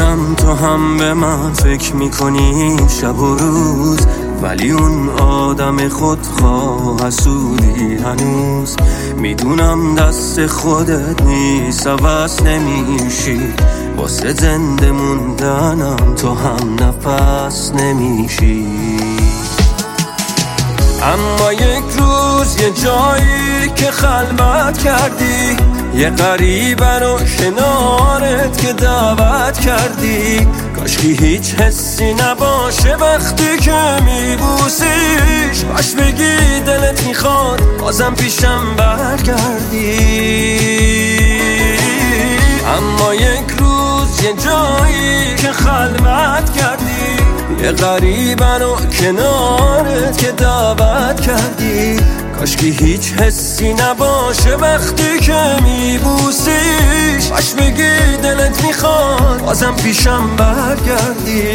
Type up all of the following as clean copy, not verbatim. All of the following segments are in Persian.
میدونم تو هم به من فکر میکنی شب و روز، ولی اون آدم خودخواه حسودی هنوز. میدونم دست خودت نیست، عوض نمیشی، واسه زنده موندنم تو هم نفس نمیشی. اما یک روز یه جایی که خلوت کردی، یه غریبه رو کنارت که دعوت کردی، کاشکی هیچ حسی نباشه وقتی که میبوسیش، باش بگی دلت میخواد بازم پیشم برگردی. اما یک روز یه جایی که خلوت کردی، یه غریبه رو کنارت که دعوت کردی، کاشکی هیچ حسی نباشه وقتی که میبوسیش، باش بگی دلت میخواد بازم پیشم برگردی.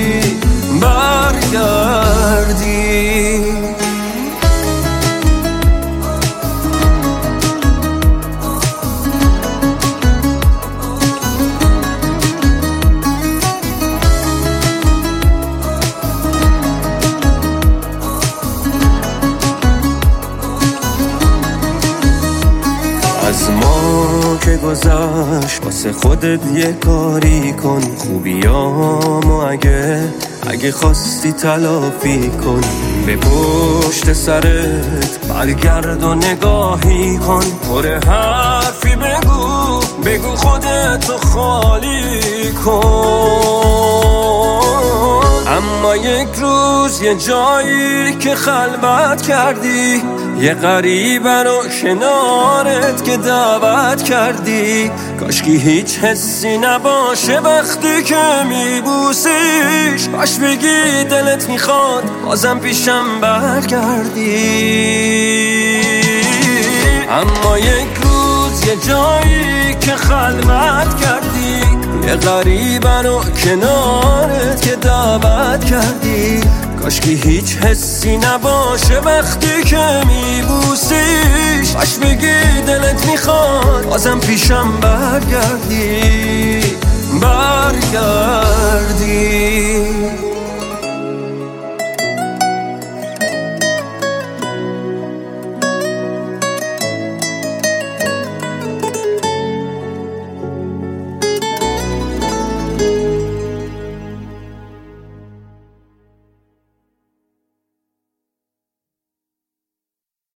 از ما که گذشت واسه خودت یه کاری کن، خوبیامو اگه خواستی تلافی کن، به پشت سرت برگرد و نگاهی کن، پر حرفی بگو خودتو خالی کن. اما یک روز یه جایی که خلوت کردی، یه غریبه رو کنارت که دعوت کردی، کاشکی هیچ حسی نباشه وقتی که میبوسیش، باش بگی دلت میخواد بازم پیشم برگردی. اما یک روز یه جایی که خلوت کردی، یه غریبه رو کنارت که دعوت کردی، کاشکی هیچ حسی نباشه وقتی که میبوسیش، باش بگی دلت میخواد بازم پیشم برگردی.